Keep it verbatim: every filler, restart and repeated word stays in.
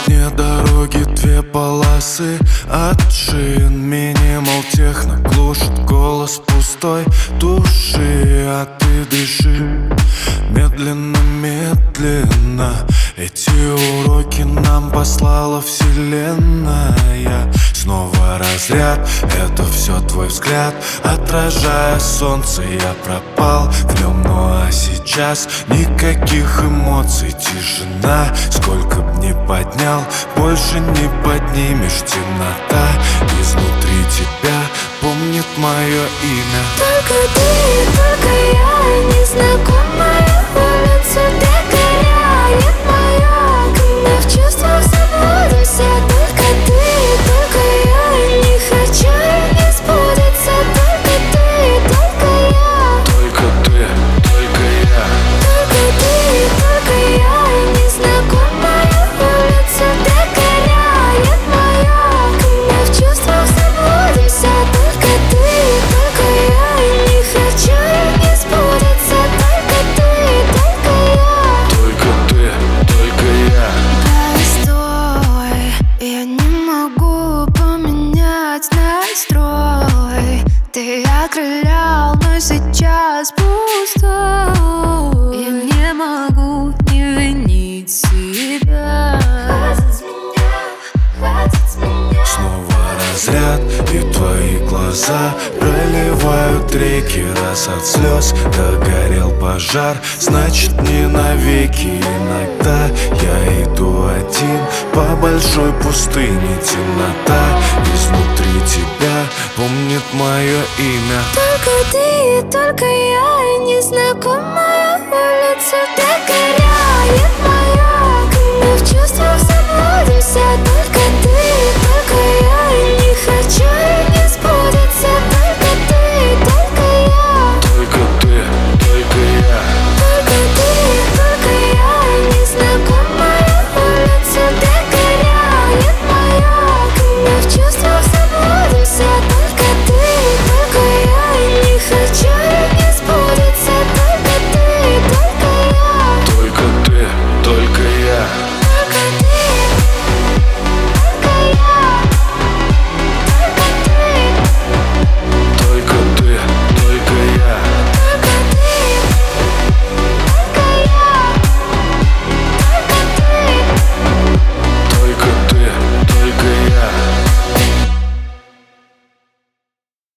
мне дороги две полосы от шин. Минимал техно глушит голос пустой души. А ты дыши медленно, медленно. Эти уроки нам послала вселенная. Снова разряд, это все твой взгляд. Отражая солнце, я пропал в нем. Ну а сейчас никаких эмоций, тишина. Сколько б ни поднял, больше не поднимешь. Темнота изнутри тебя помнит мое имя. Только ты, только я, незнакомая улица догоряет моя. Когда в чувствах заблудимся, только ты, только я, не хочу и не сбудется. Только ты, только я, Только ты, только я. только ты, только я, незнакомая улица догоряет моя. Когда в чувствах заблудимся, только ты, только я, не хочу и не сбудется. Только ты, только я. Только ты, только я. Постой, я не могу поменять настрой. Ты окрылял, но сейчас пустой. Я не могу не винить себя. Хватит с меня, хватит с меня. Снова разряд, и твои глаза проливают реки. Раз от слез догорел пожар, значит не навеки. Иногда я иду один по большой пустыне. Темнота изнутри тебя помнит мое имя. Только ты, только я, незнакомая улица догоряет моя. Когда в чувствах заблудимся,